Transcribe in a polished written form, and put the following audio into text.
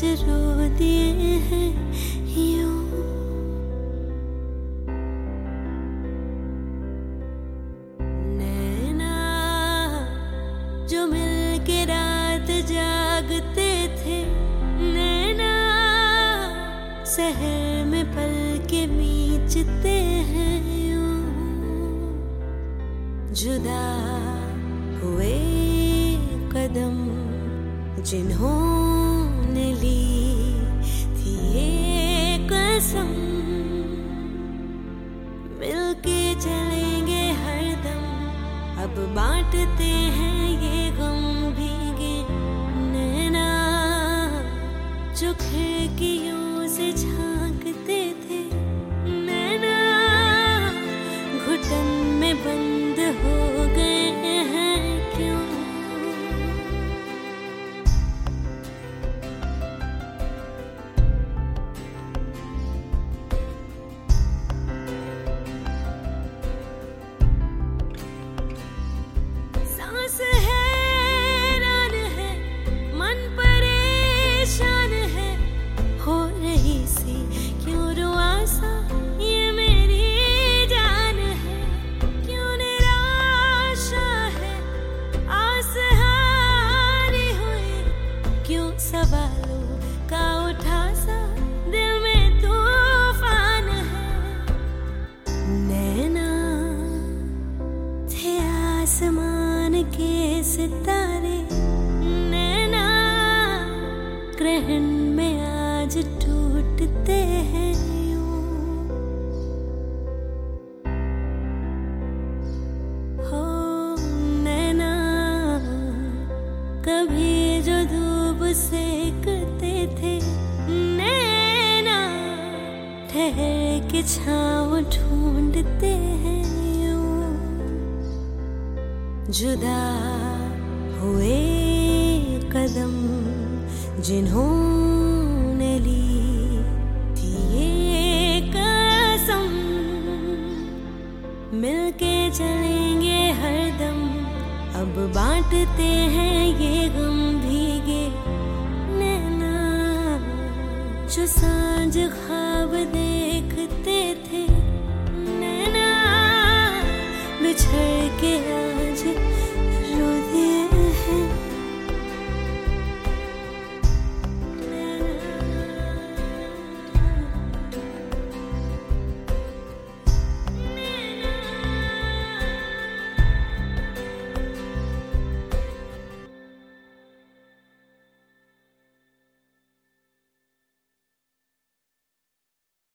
आज रो दिए हैं यूं। नैना जो मिलके रात जागते थे, नैना शहर में पल के बीचते हैं यूं। जुदा हुए कदम जिन्होंने ली थी ये कसम, मिलके चलेंगे हरदम, अब बांटते हैं ये गम भीगे नैना जो खिड़कियों से झांकते थे, नैना घुटन में बंद हो गए हैं क्यों। सांस हैरान है, मन परेशान है, हो रही सी क्यों रुआसा ये मेरी जान है। क्यों निराशा है, आस हारी हुई, क्यों सवालों का उठा सा दिल में तूफान है। नैना थे आसमान के सितारे, नैना ग्रहण में आज टूटते हैं यूं। हो नैना कभी जो धूप सेकते थे, नैना ठहर के छाँव ढूंढते हैं यूं। जुदा हुए कदम जिन्होंने ली थी ये कसम, मिलके चलेंगे हरदम, अब बांटते हैं